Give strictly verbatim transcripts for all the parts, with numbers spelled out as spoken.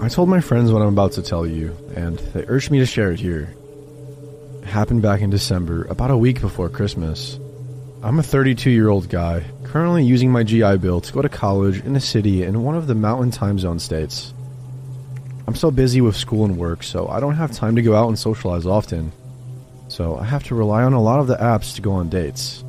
I told my friends what I'm about to tell you, and they urged me to share it here. It happened back in December, about a week before Christmas. I'm a thirty-two-year-old guy, currently using my G I Bill to go to college in a city in one of the mountain time zone states. I'm so busy with school and work, so I don't have time to go out and socialize often. So I have to rely on a lot of the apps to go on dates.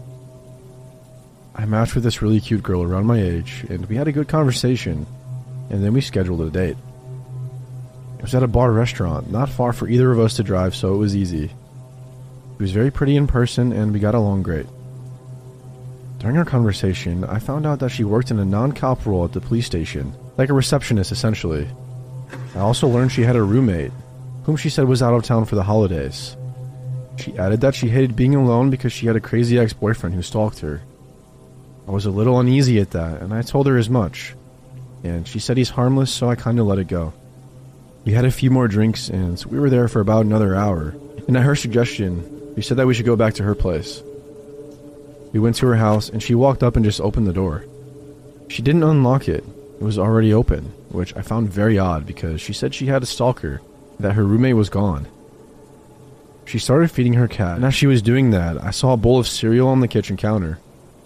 I matched with this really cute girl around my age, and we had a good conversation, and then we scheduled a date. It was at a bar restaurant, not far for either of us to drive, so it was easy. She was very pretty in person, and we got along great. During our conversation, I found out that she worked in a non-cop role at the police station, like a receptionist essentially. I also learned she had a roommate, whom she said was out of town for the holidays. She added that she hated being alone because she had a crazy ex-boyfriend who stalked her. I was a little uneasy at that, and I told her as much, and she said he's harmless, so I kinda let it go. We had a few more drinks, and we were there for about another hour, and at her suggestion, we said that we should go back to her place. We went to her house, and she walked up and just opened the door. She didn't unlock it. It was already open, which I found very odd because she said she had a stalker, that her roommate was gone. She started feeding her cat, and as she was doing that, I saw a bowl of cereal on the kitchen counter.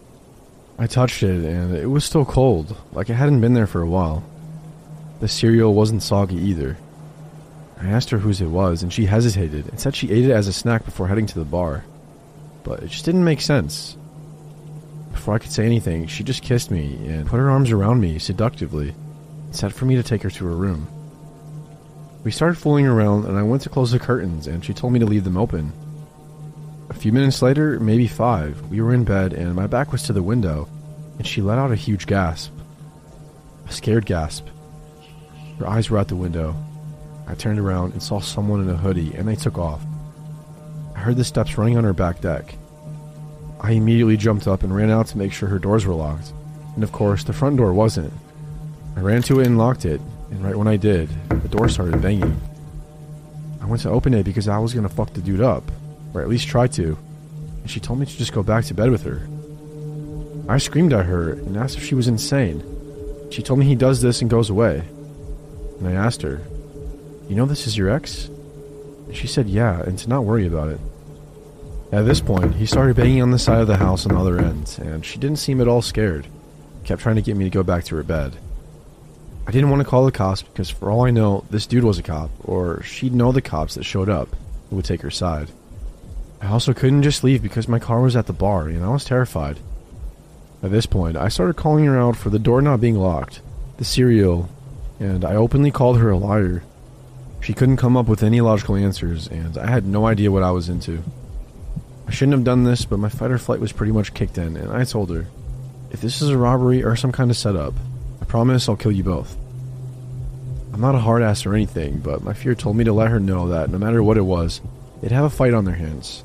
I touched it, and it was still cold, like it hadn't been there for a while. The cereal wasn't soggy either. I asked her whose it was, and she hesitated and said she ate it as a snack before heading to the bar. But it just didn't make sense. Before I could say anything, she just kissed me and put her arms around me seductively and said for me to take her to her room. We started fooling around, and I went to close the curtains, and she told me to leave them open. A few minutes later, maybe five, we were in bed, and my back was to the window, and she let out a huge gasp. A scared gasp. Her eyes were out the window. I turned around and saw someone in a hoodie, and they took off. I heard the steps running on her back deck. I immediately jumped up and ran out to make sure her doors were locked, and of course, the front door wasn't. I ran to it and locked it, and right when I did, the door started banging. I went to open it because I was gonna fuck the dude up, or at least try to, and she told me to just go back to bed with her. I screamed at her and asked if she was insane. She told me he does this and goes away. And I asked her, "You know this is your ex?" And she said yeah, and to not worry about it. At this point, he started banging on the side of the house on the other end, and she didn't seem at all scared. Kept trying to get me to go back to her bed. I didn't want to call the cops because for all I know, this dude was a cop, or she'd know the cops that showed up who would take her side. I also couldn't just leave because my car was at the bar, and I was terrified. At this point, I started calling her out for the door not being locked, the cereal, and I openly called her a liar. She couldn't come up with any logical answers, and I had no idea what I was into. I shouldn't have done this, but my fight or flight was pretty much kicked in, and I told her, if this is a robbery or some kind of setup, I promise I'll kill you both. I'm not a hard ass or anything, but my fear told me to let her know that no matter what it was, they'd have a fight on their hands.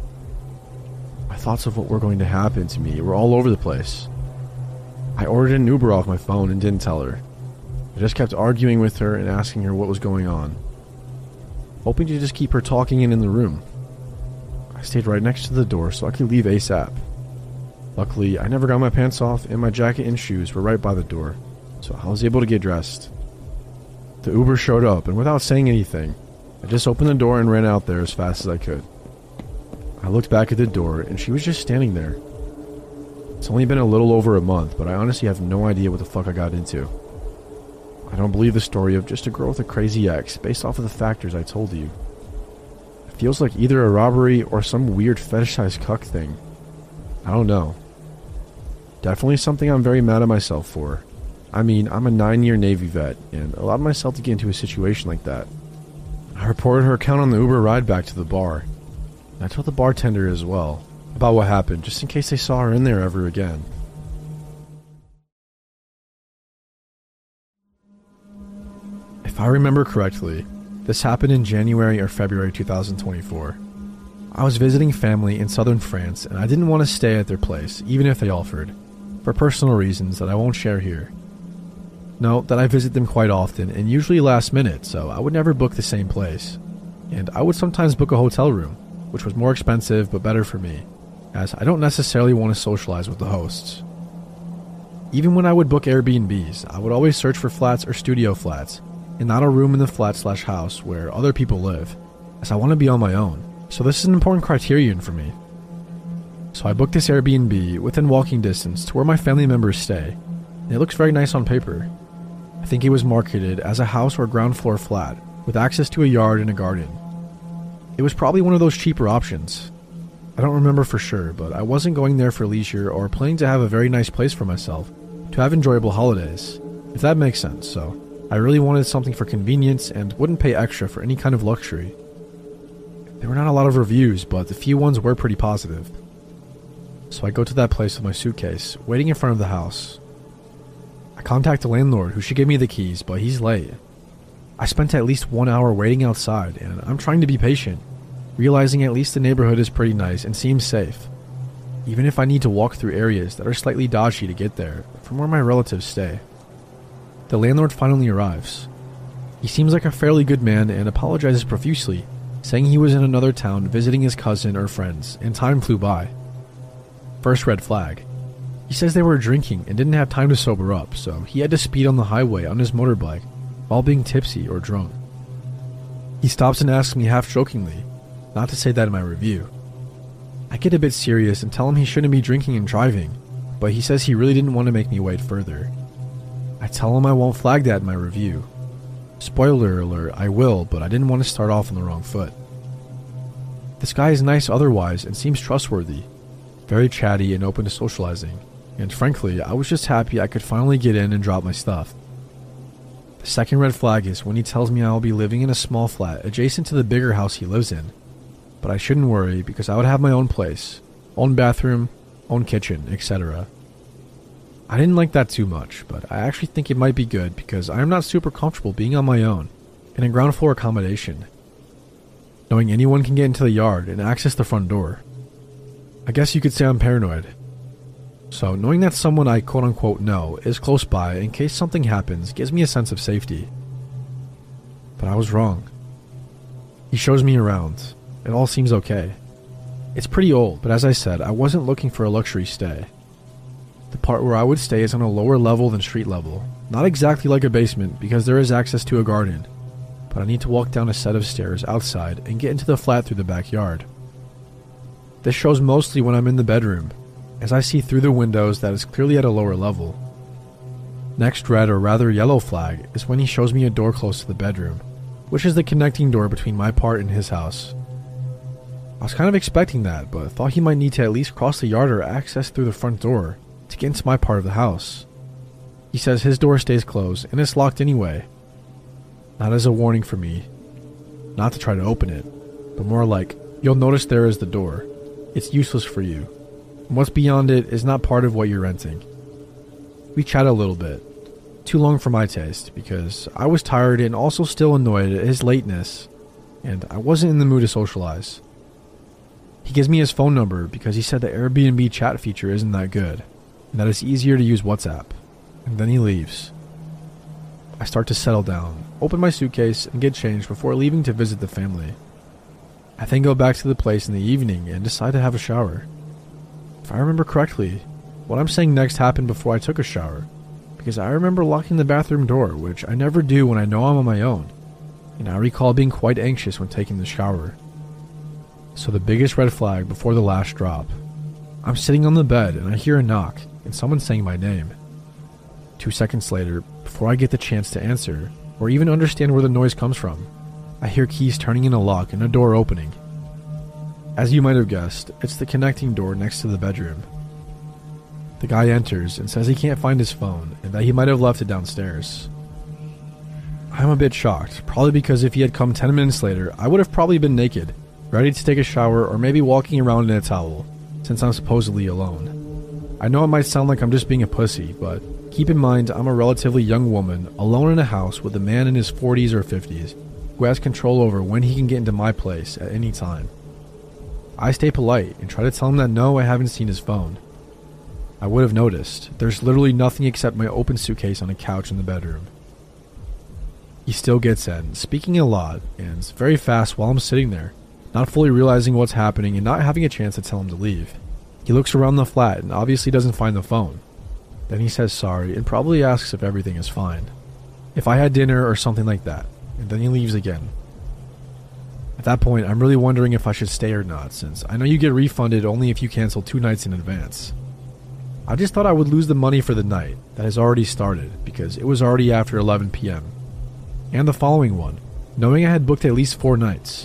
My thoughts of what were going to happen to me were all over the place. I ordered an Uber off my phone and didn't tell her. I just kept arguing with her and asking her what was going on, hoping to just keep her talking and in the room. I stayed right next to the door so I could leave ASAP. Luckily, I never got my pants off and my jacket and shoes were right by the door, so I was able to get dressed. The Uber showed up, and without saying anything, I just opened the door and ran out there as fast as I could. I looked back at the door, and she was just standing there. It's only been a little over a month, but I honestly have no idea what the fuck I got into. I don't believe the story of just a girl with a crazy ex based off of the factors I told you. It feels like either a robbery or some weird fetishized cuck thing. I don't know. Definitely something I'm very mad at myself for. I mean, I'm a nine-year Navy vet, and allowed myself to get into a situation like that. I reported her account on the Uber ride back to the bar. And I told the bartender as well about what happened, just in case they saw her in there ever again. If I remember correctly, this happened in January or February two thousand twenty-four. I was visiting family in southern France, and I didn't want to stay at their place, even if they offered, for personal reasons that I won't share here. Note that I visit them quite often, and usually last minute, so I would never book the same place. And I would sometimes book a hotel room, which was more expensive but better for me, as I don't necessarily want to socialize with the hosts. Even when I would book Airbnbs, I would always search for flats or studio flats, and not a room in the flat slash house where other people live, as I want to be on my own, so this is an important criterion for me. So I booked this Airbnb within walking distance to where my family members stay, and it looks very nice on paper. I think it was marketed as a house or ground floor flat, with access to a yard and a garden. It was probably one of those cheaper options. I don't remember for sure, but I wasn't going there for leisure or planning to have a very nice place for myself, to have enjoyable holidays, if that makes sense, so I really wanted something for convenience and wouldn't pay extra for any kind of luxury. There were not a lot of reviews, but the few ones were pretty positive. So I go to that place with my suitcase, waiting in front of the house. I contact the landlord, who should give me the keys, but he's late. I spent at least one hour waiting outside, and I'm trying to be patient, realizing at least the neighborhood is pretty nice and seems safe, even if I need to walk through areas that are slightly dodgy to get there from where my relatives stay. The landlord finally arrives. He seems like a fairly good man and apologizes profusely, saying he was in another town visiting his cousin or friends, and time flew by. First red flag. He says they were drinking and didn't have time to sober up, so he had to speed on the highway on his motorbike while being tipsy or drunk. He stops and asks me half-jokingly not to say that in my review. I get a bit serious and tell him he shouldn't be drinking and driving, but he says he really didn't want to make me wait further. I tell him I won't flag that in my review. Spoiler alert, I will, but I didn't want to start off on the wrong foot. This guy is nice otherwise and seems trustworthy, very chatty and open to socializing, and frankly, I was just happy I could finally get in and drop my stuff. The second red flag is when he tells me I will be living in a small flat adjacent to the bigger house he lives in, but I shouldn't worry because I would have my own place, own bathroom, own kitchen, et cetera. I didn't like that too much, but I actually think it might be good because I am not super comfortable being on my own in a ground floor accommodation, knowing anyone can get into the yard and access the front door. I guess you could say I'm paranoid. So knowing that someone I quote-unquote know is close by in case something happens gives me a sense of safety. But I was wrong. He shows me around. It all seems okay. It's pretty old, but as I said, I wasn't looking for a luxury stay. The part where I would stay is on a lower level than street level. Not exactly like a basement because there is access to a garden, but I need to walk down a set of stairs outside and get into the flat through the backyard. This shows mostly when I'm in the bedroom, as I see through the windows that it's clearly at a lower level. Next red or rather yellow flag is when he shows me a door close to the bedroom, which is the connecting door between my part and his house. I was kind of expecting that, but thought he might need to at least cross the yard or access through the front door to get into my part of the house. He says his door stays closed and it's locked anyway. Not as a warning for me, not to try to open it, but more like, you'll notice there is the door. It's useless for you. And what's beyond it is not part of what you're renting. We chat a little bit. Too long for my taste, because I was tired and also still annoyed at his lateness, and I wasn't in the mood to socialize. He gives me his phone number because he said the Airbnb chat feature isn't that good, and that it's easier to use WhatsApp, and then he leaves. I start to settle down, open my suitcase, and get changed before leaving to visit the family. I then go back to the place in the evening and decide to have a shower. If I remember correctly, what I'm saying next happened before I took a shower, because I remember locking the bathroom door, which I never do when I know I'm on my own, and I recall being quite anxious when taking the shower. So the biggest red flag before the last drop. I'm sitting on the bed and I hear a knock and someone saying my name. Two seconds later, before I get the chance to answer, or even understand where the noise comes from, I hear keys turning in a lock and a door opening. As you might have guessed, it's the connecting door next to the bedroom. The guy enters and says he can't find his phone and that he might have left it downstairs. I'm a bit shocked, probably because if he had come ten minutes later, I would have probably been naked, ready to take a shower or maybe walking around in a towel, since I'm supposedly alone. I know it might sound like I'm just being a pussy, but keep in mind I'm a relatively young woman, alone in a house with a man in his forties or fifties, who has control over when he can get into my place at any time. I stay polite and try to tell him that no, I haven't seen his phone. I would have noticed, there's literally nothing except my open suitcase on a couch in the bedroom. He still gets in, speaking a lot, and very fast while I'm sitting there, not fully realizing what's happening and not having a chance to tell him to leave. He looks around the flat and obviously doesn't find the phone. Then he says sorry and probably asks if everything is fine. if I had dinner or something like that, and then he leaves again. At that point, I'm really wondering if I should stay or not, since I know you get refunded only if you cancel two nights in advance. I just thought I would lose the money for the night that has already started, because it was already after eleven p.m. And the following one, knowing I had booked at least four nights.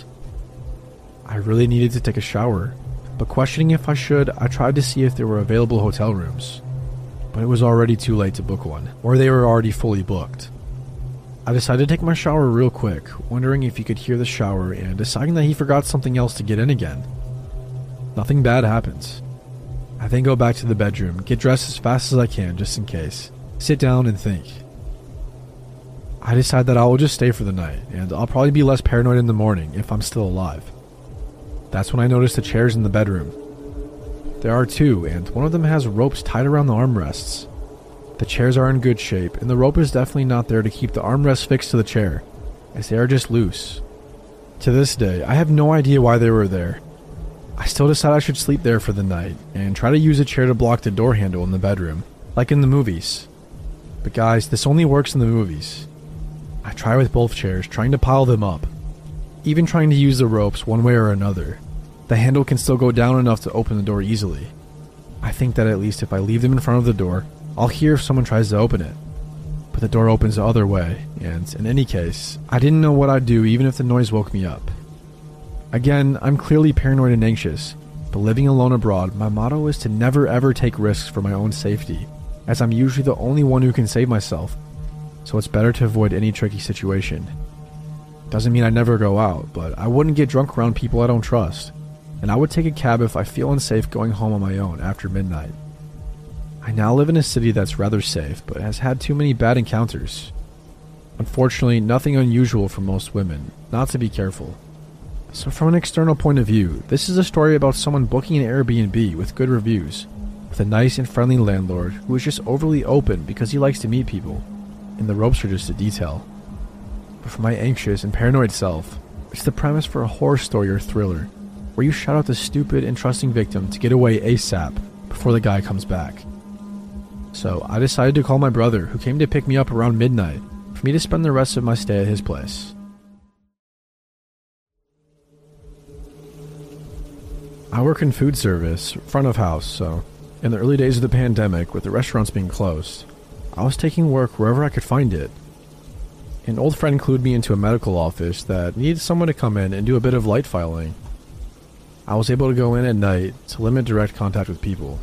I really needed to take a shower, but questioning if I should, I tried to see if there were available hotel rooms. But it was already too late to book one, or they were already fully booked. I decided to take my shower real quick, wondering if he could hear the shower and deciding that he forgot something else to get in again. Nothing bad happens. I then go back to the bedroom, get dressed as fast as I can just in case, sit down and think. I decide that I will just stay for the night, and I'll probably be less paranoid in the morning if I'm still alive. That's when I notice the chairs in the bedroom. There are two, and one of them has ropes tied around the armrests. The chairs are in good shape, and the rope is definitely not there to keep the armrests fixed to the chair, as they are just loose. To this day, I have no idea why they were there. I still decide I should sleep there for the night, and try to use a chair to block the door handle in the bedroom, like in the movies. But guys, this only works in the movies. I try with both chairs, trying to pile them up. Even trying to use the ropes one way or another, the handle can still go down enough to open the door easily. I think that at least if I leave them in front of the door, I'll hear if someone tries to open it. But the door opens the other way, and in any case, I didn't know what I'd do even if the noise woke me up. Again, I'm clearly paranoid and anxious, but living alone abroad, my motto is to never ever take risks for my own safety, as I'm usually the only one who can save myself, so it's better to avoid any tricky situation. Doesn't mean I never go out, but I wouldn't get drunk around people I don't trust, and I would take a cab if I feel unsafe going home on my own after midnight. I now live in a city that's rather safe, but has had too many bad encounters. Unfortunately, nothing unusual for most women, not to be careful. So from an external point of view, this is a story about someone booking an Airbnb with good reviews, with a nice and friendly landlord who is just overly open because he likes to meet people, and the ropes are just a detail. But for my anxious and paranoid self, it's the premise for a horror story or thriller, where you shout out the stupid and trusting victim to get away ASAP before the guy comes back. So I decided to call my brother, who came to pick me up around midnight, for me to spend the rest of my stay at his place. I work in food service, front of house, so in the early days of the pandemic, with the restaurants being closed, I was taking work wherever I could find it. An old friend clued me into a medical office that needed someone to come in and do a bit of light filing. I was able to go in at night to limit direct contact with people.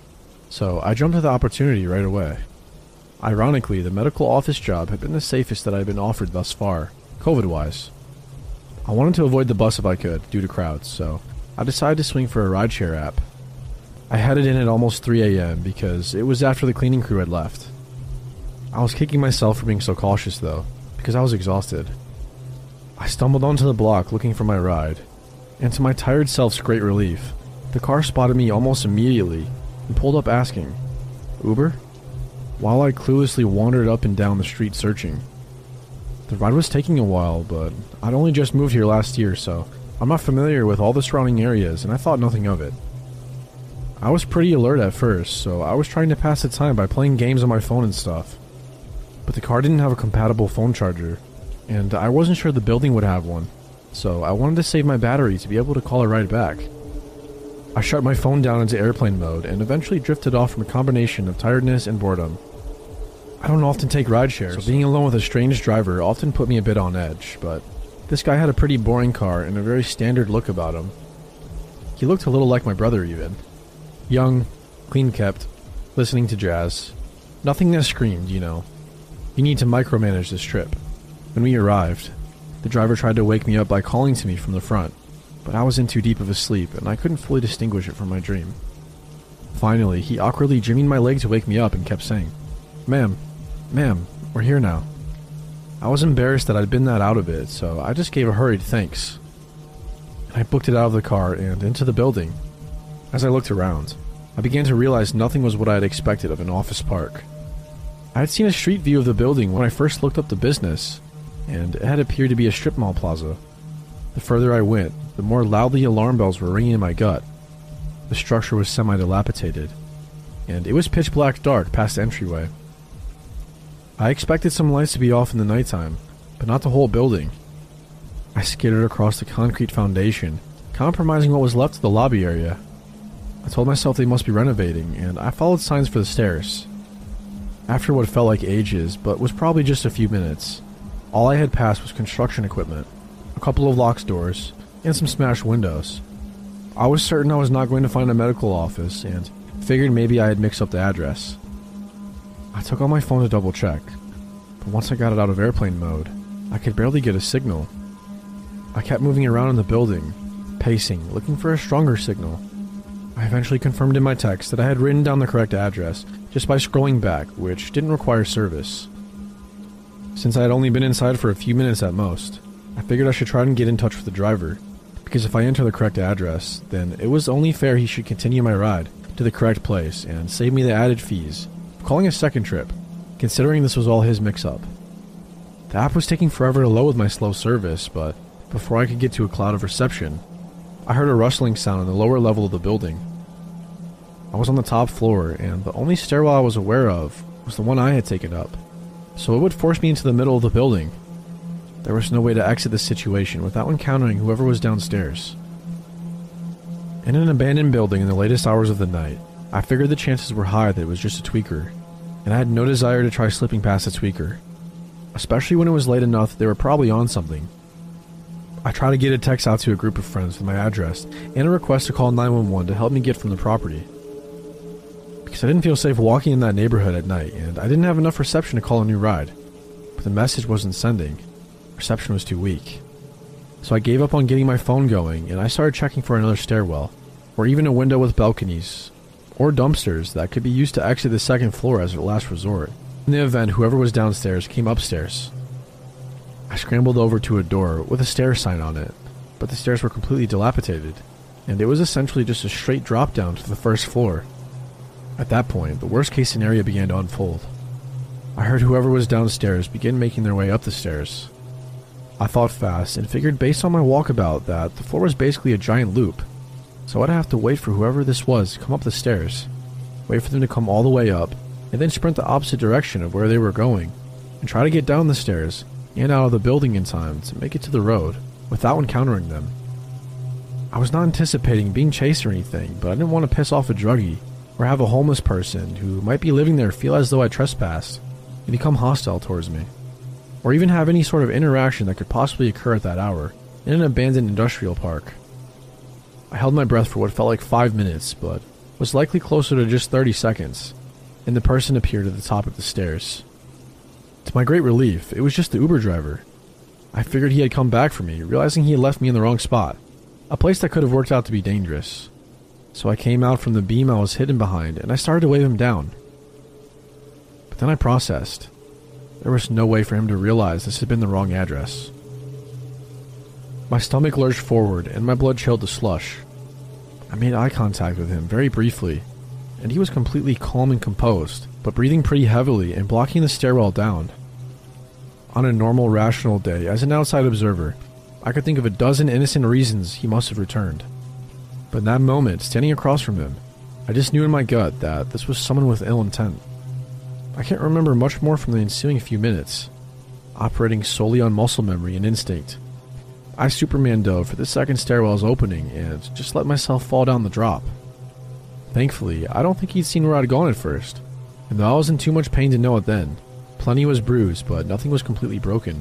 So I jumped at the opportunity right away. Ironically, the medical office job had been the safest that I had been offered thus far, COVID-wise. I wanted to avoid the bus if I could, due to crowds, so I decided to swing for a rideshare app. I headed in at almost three a.m. because it was after the cleaning crew had left. I was kicking myself for being so cautious though, because I was exhausted. I stumbled onto the block looking for my ride, and to my tired self's great relief, the car spotted me almost immediately and pulled up asking, "Uber?" While I cluelessly wandered up and down the street searching. The ride was taking a while, but I'd only just moved here last year, so I'm not familiar with all the surrounding areas, and I thought nothing of it. I was pretty alert at first, so I was trying to pass the time by playing games on my phone and stuff. But the car didn't have a compatible phone charger, and I wasn't sure the building would have one, so I wanted to save my battery to be able to call a ride back. I shut my phone down into airplane mode and eventually drifted off from a combination of tiredness and boredom. I don't often take rideshares, so being alone with a strange driver often put me a bit on edge, but this guy had a pretty boring car and a very standard look about him. He looked a little like my brother even. Young, clean-kept, listening to jazz. Nothing that screamed, you know. You need to micromanage this trip. When we arrived, the driver tried to wake me up by calling to me from the front, but I was in too deep of a sleep and I couldn't fully distinguish it from my dream. Finally, he awkwardly jimmied my leg to wake me up and kept saying, "Ma'am, ma'am, we're here now." I was embarrassed that I'd been that out of it, so I just gave a hurried thanks. I booked it out of the car and into the building. As I looked around, I began to realize nothing was what I had expected of an office park. I had seen a street view of the building when I first looked up the business, and it had appeared to be a strip mall plaza. The further I went, the more loudly alarm bells were ringing in my gut. The structure was semi-dilapidated, and it was pitch black dark past the entryway. I expected some lights to be off in the nighttime, but not the whole building. I skidded across the concrete foundation, compromising what was left of the lobby area. I told myself they must be renovating, and I followed signs for the stairs. After what felt like ages, but was probably just a few minutes, all I had passed was construction equipment, a couple of locked doors, and some smashed windows. I was certain I was not going to find a medical office, and figured maybe I had mixed up the address. I took out my phone to double check, but once I got it out of airplane mode, I could barely get a signal. I kept moving around in the building, pacing, looking for a stronger signal. I eventually confirmed in my text that I had written down the correct address just by scrolling back, which didn't require service. Since I had only been inside for a few minutes at most, I figured I should try and get in touch with the driver, because if I enter the correct address, then it was only fair he should continue my ride to the correct place and save me the added fees of calling a second trip, considering this was all his mix-up. The app was taking forever to load with my slow service, but before I could get to a cloud of reception, I heard a rustling sound in the lower level of the building. I was on the top floor, and the only stairwell I was aware of was the one I had taken up, so it would force me into the middle of the building. There was no way to exit the situation without encountering whoever was downstairs. In an abandoned building in the latest hours of the night, I figured the chances were high that it was just a tweaker, and I had no desire to try slipping past a tweaker, especially when it was late enough that they were probably on something. I tried to get a text out to a group of friends with my address and a request to call nine one one to help me get from the property, because I didn't feel safe walking in that neighborhood at night, and I didn't have enough reception to call a new ride. But the message wasn't sending. Reception was too weak. So I gave up on getting my phone going, and I started checking for another stairwell, or even a window with balconies, or dumpsters that could be used to exit the second floor as a last resort, in the event whoever was downstairs came upstairs. I scrambled over to a door with a stair sign on it, but the stairs were completely dilapidated, and it was essentially just a straight drop down to the first floor. At that point, the worst case scenario began to unfold. I heard whoever was downstairs begin making their way up the stairs. I thought fast and figured based on my walkabout that the floor was basically a giant loop, so I'd have to wait for whoever this was to come up the stairs, wait for them to come all the way up, and then sprint the opposite direction of where they were going, and try to get down the stairs and out of the building in time to make it to the road without encountering them. I was not anticipating being chased or anything, but I didn't want to piss off a druggie or have a homeless person who might be living there feel as though I trespassed and become hostile towards me, or even have any sort of interaction that could possibly occur at that hour in an abandoned industrial park. I held my breath for what felt like five minutes, but was likely closer to just thirty seconds, and the person appeared at the top of the stairs. To my great relief, it was just the Uber driver. I figured he had come back for me, realizing he had left me in the wrong spot, a place that could have worked out to be dangerous. So I came out from the beam I was hidden behind, and I started to wave him down. But then I processed. There was no way for him to realize this had been the wrong address. My stomach lurched forward, and my blood chilled to slush. I made eye contact with him very briefly, and he was completely calm and composed, but breathing pretty heavily and blocking the stairwell down. On a normal, rational day, as an outside observer, I could think of a dozen innocent reasons he must have returned. But in that moment, standing across from him, I just knew in my gut that this was someone with ill intent. I can't remember much more from the ensuing few minutes, operating solely on muscle memory and instinct. I Superman dove for the second stairwell's opening and just let myself fall down the drop. Thankfully, I don't think he'd seen where I'd gone at first, and though I was in too much pain to know it then, plenty was bruised, but nothing was completely broken.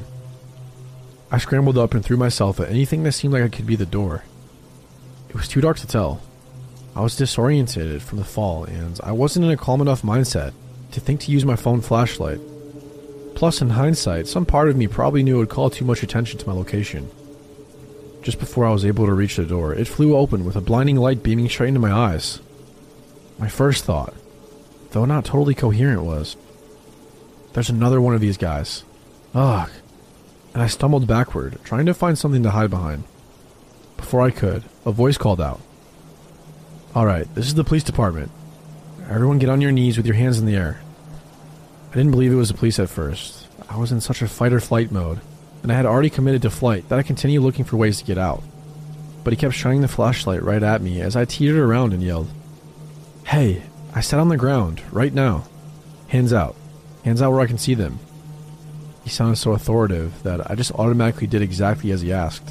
I scrambled up and threw myself at anything that seemed like it could be the door. It was too dark to tell. I was disorientated from the fall, and I wasn't in a calm enough mindset to think to use my phone flashlight. Plus, in hindsight, some part of me probably knew it would call too much attention to my location. Just before I was able to reach the door, it flew open with a blinding light beaming straight into my eyes. My first thought, though not totally coherent, was, there's another one of these guys. Ugh. And I stumbled backward, trying to find something to hide behind. Before I could, a voice called out. Alright, this is the police department. Everyone get on your knees with your hands in the air. I didn't believe it was the police at first. I was in such a fight or flight mode, and I had already committed to flight that I continued looking for ways to get out. But he kept shining the flashlight right at me as I teetered around and yelled, Hey, I sat on the ground, right now. Hands out. Hands out where I can see them. He sounded so authoritative that I just automatically did exactly as he asked.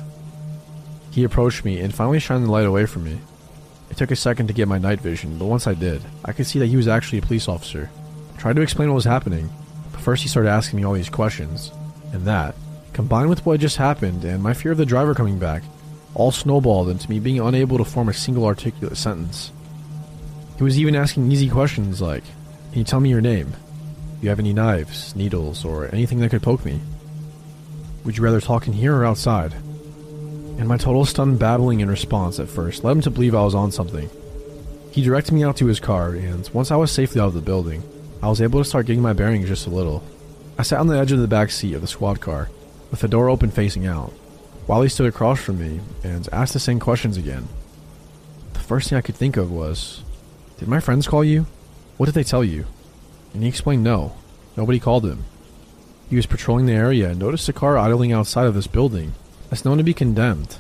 He approached me and finally shined the light away from me. It took a second to get my night vision, but once I did, I could see that he was actually a police officer. I tried to explain what was happening, but first he started asking me all these questions, and that, combined with what had just happened and my fear of the driver coming back, all snowballed into me being unable to form a single articulate sentence. He was even asking easy questions like, "Can you tell me your name? Do you have any knives, needles, or anything that could poke me? Would you rather talk in here or outside?" And my total stunned babbling in response at first led him to believe I was on something. He directed me out to his car, and once I was safely out of the building, I was able to start getting my bearings just a little. I sat on the edge of the back seat of the squad car, with the door open facing out, while he stood across from me and asked the same questions again. The first thing I could think of was, "Did my friends call you? What did they tell you?" And he explained no, nobody called him. He was patrolling the area and noticed a car idling outside of this building that's known to be condemned.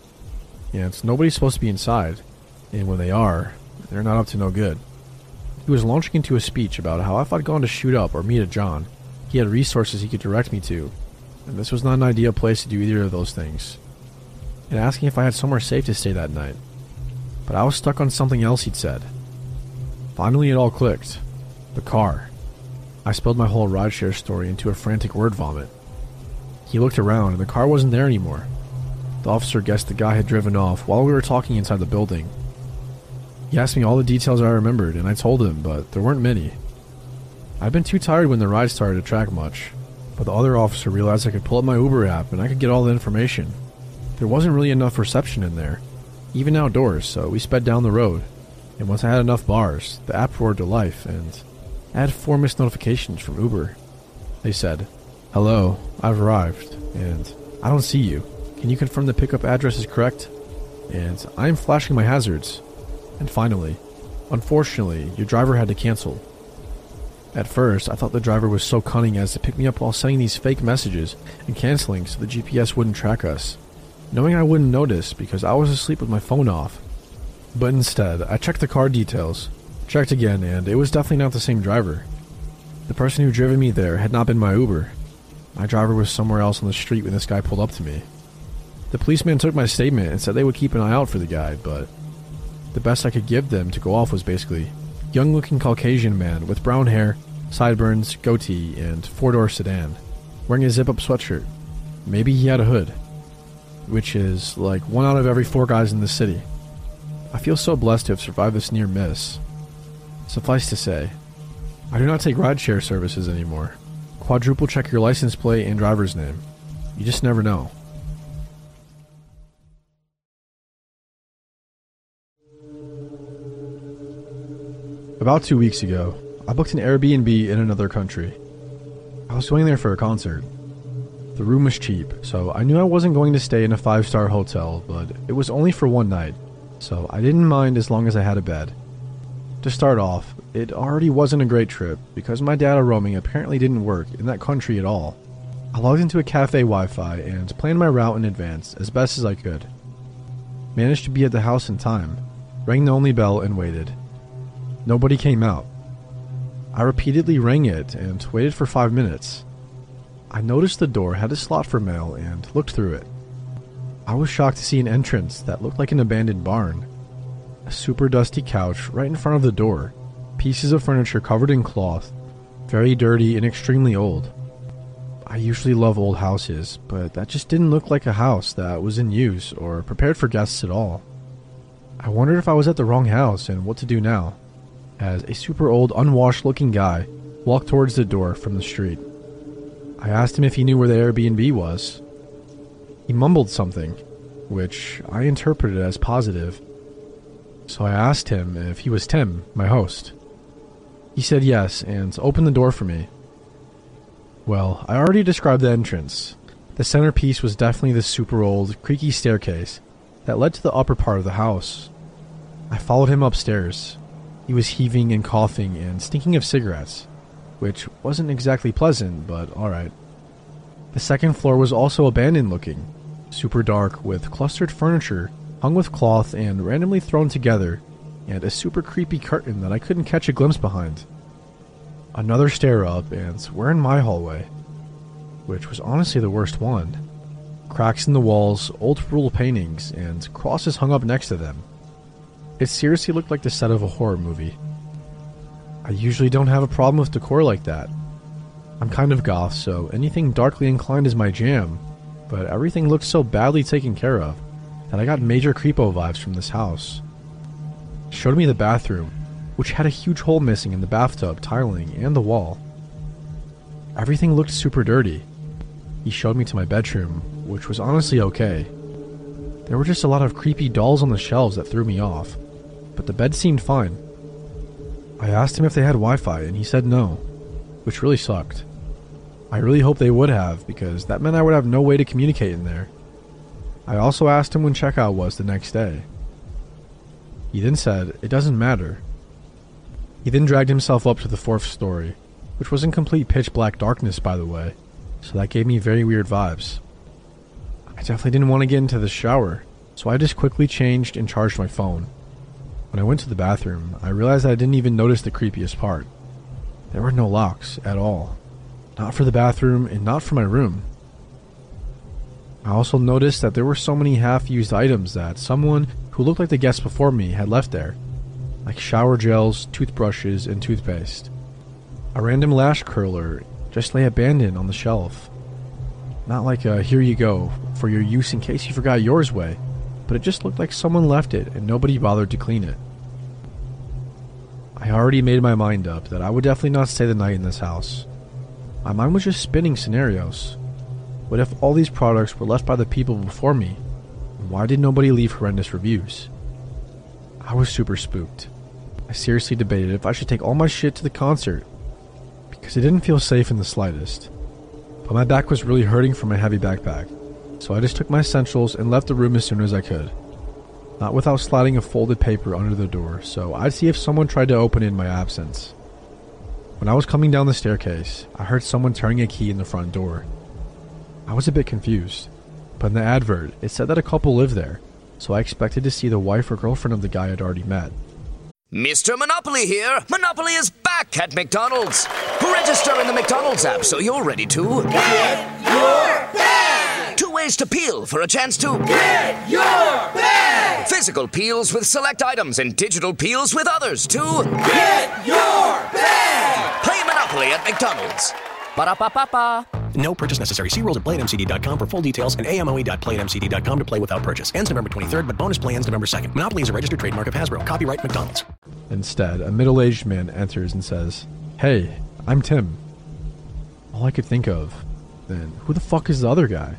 And nobody's supposed to be inside, and when they are, they're not up to no good. He was launching into a speech about how if I'd gone to shoot up or meet a John, he had resources he could direct me to, and this was not an ideal place to do either of those things, and asking if I had somewhere safe to stay that night. But I was stuck on something else he'd said. Finally it all clicked. The car. I spilled my whole rideshare story into a frantic word vomit. He looked around and the car wasn't there anymore. The officer guessed the guy had driven off while we were talking inside the building. He asked me all the details I remembered, and I told him, but there weren't many. I'd been too tired when the ride started to track much, but the other officer realized I could pull up my Uber app and I could get all the information. There wasn't really enough reception in there, even outdoors, so we sped down the road, and once I had enough bars, the app roared to life, and I had four missed notifications from Uber. They said, "Hello, I've arrived, and I don't see you. Can you confirm the pickup address is correct?" And I am flashing my hazards. And finally, unfortunately, your driver had to cancel. At first, I thought the driver was so cunning as to pick me up while sending these fake messages and canceling so the G P S wouldn't track us, knowing I wouldn't notice because I was asleep with my phone off. But instead, I checked the car details, checked again, and it was definitely not the same driver. The person who driven me there had not been my Uber. My driver was somewhere else on the street when this guy pulled up to me. The policeman took my statement and said they would keep an eye out for the guy, but the best I could give them to go off was basically young-looking Caucasian man with brown hair, sideburns, goatee, and four-door sedan, wearing a zip-up sweatshirt. Maybe he had a hood, which is like one out of every four guys in the city. I feel so blessed to have survived this near miss. Suffice to say, I do not take rideshare services anymore. Quadruple check your license plate and driver's name. You just never know. About two weeks ago, I booked an Airbnb in another country. I was going there for a concert. The room was cheap, so I knew I wasn't going to stay in a five-star hotel, but it was only for one night, so I didn't mind as long as I had a bed. To start off, it already wasn't a great trip because my data roaming apparently didn't work in that country at all. I logged into a cafe Wi-Fi and planned my route in advance as best as I could. Managed to be at the house in time, rang the only bell and waited. Nobody came out. I repeatedly rang it and waited for five minutes. I noticed the door had a slot for mail and looked through it. I was shocked to see an entrance that looked like an abandoned barn. A super dusty couch right in front of the door, pieces of furniture covered in cloth, very dirty and extremely old. I usually love old houses, but that just didn't look like a house that was in use or prepared for guests at all. I wondered if I was at the wrong house and what to do now, as a super old, unwashed looking guy walked towards the door from the street. I asked him if he knew where the Airbnb was. He mumbled something, which I interpreted as positive. So I asked him if he was Tim, my host. He said yes and opened the door for me. Well, I already described the entrance. The centerpiece was definitely the super old, creaky staircase that led to the upper part of the house. I followed him upstairs. He was heaving and coughing and stinking of cigarettes, which wasn't exactly pleasant, but alright. The second floor was also abandoned looking, super dark with clustered furniture hung with cloth and randomly thrown together, and a super creepy curtain that I couldn't catch a glimpse behind. Another stair up, and we're in my hallway. which was honestly the worst one. Cracks in the walls, old rule paintings, and crosses hung up next to them. It seriously looked like the set of a horror movie. I usually don't have a problem with decor like that. I'm kind of goth, so anything darkly inclined is my jam, but everything looked so badly taken care of that I got major creepo vibes from this house. He showed me the bathroom, which had a huge hole missing in the bathtub tiling and the wall. Everything looked super dirty. He showed me to my bedroom, which was honestly okay. There were just a lot of creepy dolls on the shelves that threw me off, but the bed seemed fine. I asked him if they had Wi-Fi, and he said no, which really sucked. I really hoped they would have, because that meant I would have no way to communicate in there. I also asked him when checkout was the next day. He then said, it doesn't matter. He then dragged himself up to the fourth story, which was in complete pitch black darkness, by the way, so that gave me very weird vibes. I definitely didn't want to get into the shower, so I just quickly changed and charged my phone. When I went to the bathroom, I realized that I didn't even notice the creepiest part. There were no locks at all. Not for the bathroom and not for my room. I also noticed that there were so many half-used items that someone who looked like the guest before me had left there, like shower gels, toothbrushes, and toothpaste. A random lash curler just lay abandoned on the shelf. Not like a here you go, for your use in case you forgot yours way, but it just looked like someone left it and nobody bothered to clean it. I already made my mind up that I would definitely not stay the night in this house. My mind was just spinning scenarios. What if all these products were left by the people before me? And why did nobody leave horrendous reviews? I was super spooked. I seriously debated if I should take all my shit to the concert, because it didn't feel safe in the slightest. But my back was really hurting from my heavy backpack, so I just took my essentials and left the room as soon as I could. Not without sliding a folded paper under the door, so I'd see if someone tried to open it in my absence. When I was coming down the staircase, I heard someone turning a key in the front door. I was a bit confused, but in the advert, it said that a couple lived there, so I expected to see the wife or girlfriend of the guy I'd already met. Mister Monopoly here. Monopoly is back at McDonald's. Register in the McDonald's app so you're ready to get your bag. Two ways to peel for a chance to get your bag. Physical peels with select items and digital peels with others to get your bag. Play Monopoly at McDonald's. Ba-da-ba-ba-ba. No purchase necessary. See rules at play at m c d dot com for full details and a m o e dot play at m c d dot com to play without purchase. Ends November twenty-third, but bonus play ends November second. Monopoly is a registered trademark of Hasbro. Copyright McDonald's. Instead, a middle-aged man enters and says, "Hey, I'm Tim." All I could think of, then, who the fuck is the other guy?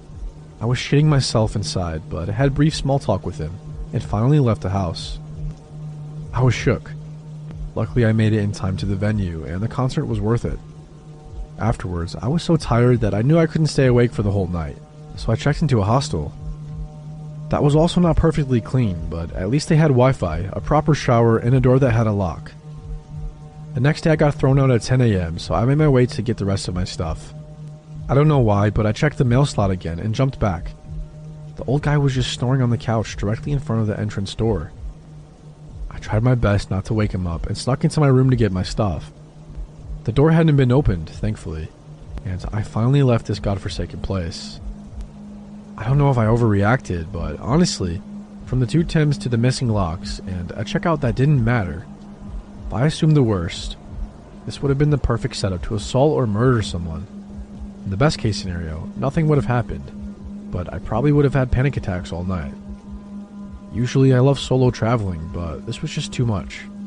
I was shitting myself inside, but I had brief small talk with him, and finally left the house. I was shook. Luckily, I made it in time to the venue, and the concert was worth it. Afterwards, I was so tired that I knew I couldn't stay awake for the whole night, so I checked into a hostel. That was also not perfectly clean, but at least they had Wi-Fi, a proper shower, and a door that had a lock. The next day I got thrown out at ten a m, so I made my way to get the rest of my stuff. I don't know why, but I checked the mail slot again and jumped back. The old guy was just snoring on the couch directly in front of the entrance door. I tried my best not to wake him up and snuck into my room to get my stuff. The door hadn't been opened, thankfully, and I finally left this godforsaken place. I don't know if I overreacted, but honestly, from the two Tims to the missing locks and a checkout that didn't matter, if I assumed the worst, this would have been the perfect setup to assault or murder someone. In the best case scenario, nothing would have happened, but I probably would have had panic attacks all night. Usually I love solo traveling, but this was just too much.